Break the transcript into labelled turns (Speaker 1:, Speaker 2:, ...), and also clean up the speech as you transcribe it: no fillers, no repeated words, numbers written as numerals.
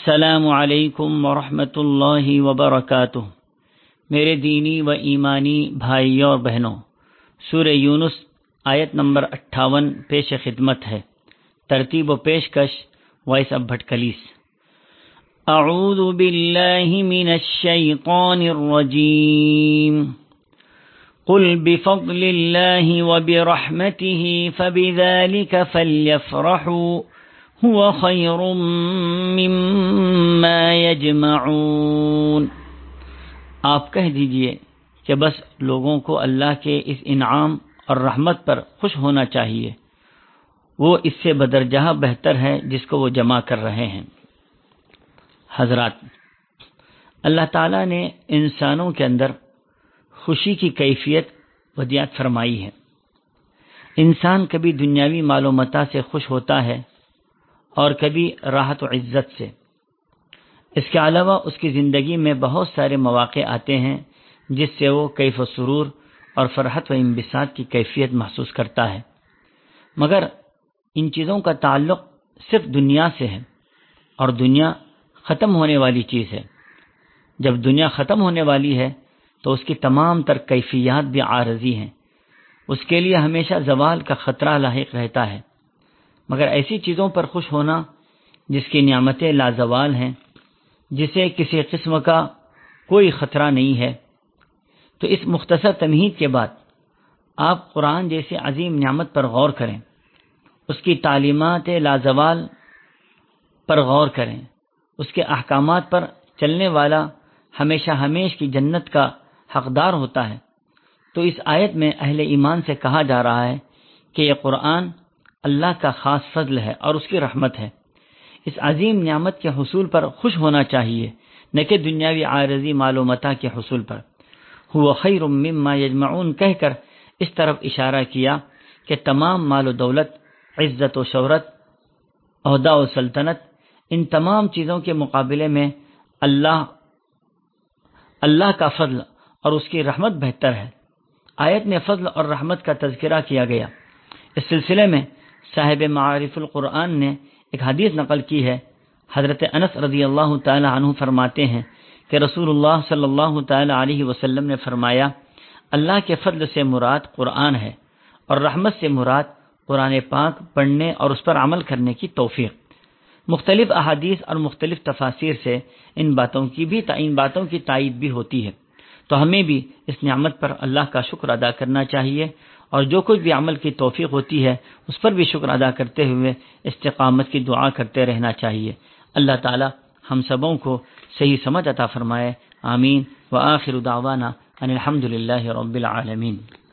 Speaker 1: السلام علیکم ورحمۃ اللہ وبرکاتہ۔ میرے دینی و ایمانی بھائیوں اور بہنوں، سورہ یونس آیت نمبر 58 پیش خدمت ہے۔ ترتیب و پیشکش وائس اب بھٹکلیس۔ اعوذ باللہ من الشیطان الرجیم۔ قل بفضل اللہ وبرحمتہ فبذلک فلیفرحوا هو خیر مما یجمعون۔ آپ کہہ دیجئے کہ بس لوگوں کو اللہ کے اس انعام اور رحمت پر خوش ہونا چاہیے، وہ اس سے بدرجہ بہتر ہے جس کو وہ جمع کر رہے ہیں۔ حضرات، اللہ تعالیٰ نے انسانوں کے اندر خوشی کی کیفیت ودیعت فرمائی ہے۔ انسان کبھی دنیاوی مال و متاع سے خوش ہوتا ہے اور کبھی راحت و عزت سے۔ اس کے علاوہ اس کی زندگی میں بہت سارے مواقع آتے ہیں جس سے وہ کیف و سرور اور فرحت و انبساط کی کیفیت محسوس کرتا ہے، مگر ان چیزوں کا تعلق صرف دنیا سے ہے، اور دنیا ختم ہونے والی چیز ہے۔ جب دنیا ختم ہونے والی ہے تو اس کی تمام تر کیفیات بھی عارضی ہیں، اس کے لیے ہمیشہ زوال کا خطرہ لاحق رہتا ہے۔ مگر ایسی چیزوں پر خوش ہونا جس کی نعمتیں لازوال ہیں، جسے کسی قسم کا کوئی خطرہ نہیں ہے، تو اس مختصر تمہید کے بعد آپ قرآن جیسے عظیم نعمت پر غور کریں، اس کی تعلیمات لازوال پر غور کریں، اس کے احکامات پر چلنے والا ہمیشہ ہمیش کی جنت کا حقدار ہوتا ہے۔ تو اس آیت میں اہل ایمان سے کہا جا رہا ہے کہ یہ قرآن اللہ کا خاص فضل ہے اور اس کی رحمت ہے۔ اس عظیم نعمت کے حصول پر خوش ہونا چاہیے، نہ کہ دنیاوی عارضی مال و متاع کے حصول پر۔ هو خیر مما یجمعون کہہ کر اس طرف اشارہ کیا کہ تمام مال و دولت، عزت و شہرت، عہدہ و سلطنت، ان تمام چیزوں کے مقابلے میں اللہ کا فضل اور اس کی رحمت بہتر ہے۔ آیت میں فضل اور رحمت کا تذکرہ کیا گیا۔ اس سلسلے میں صاحب معارف القرآن نے ایک حدیث نقل کی ہے۔ حضرت انس رضی اللہ تعالی عنہ فرماتے ہیں کہ رسول اللہ صلی اللہ تعالی علیہ وسلم نے فرمایا، اللہ کے فضل سے مراد قرآن ہے، اور رحمت سے مراد قرآن پاک پڑھنے اور اس پر عمل کرنے کی توفیق۔ مختلف احادیث اور مختلف تفاسیر سے ان باتوں کی تائید بھی ہوتی ہے۔ تو ہمیں بھی اس نعمت پر اللہ کا شکر ادا کرنا چاہیے، اور جو کچھ بھی عمل کی توفیق ہوتی ہے اس پر بھی شکر ادا کرتے ہوئے استقامت کی دعا کرتے رہنا چاہیے۔ اللہ تعالی ہم سبوں کو صحیح سمجھ عطا فرمائے۔ آمین۔ وآخر دعوانا ان الحمد للہ رب العالمین۔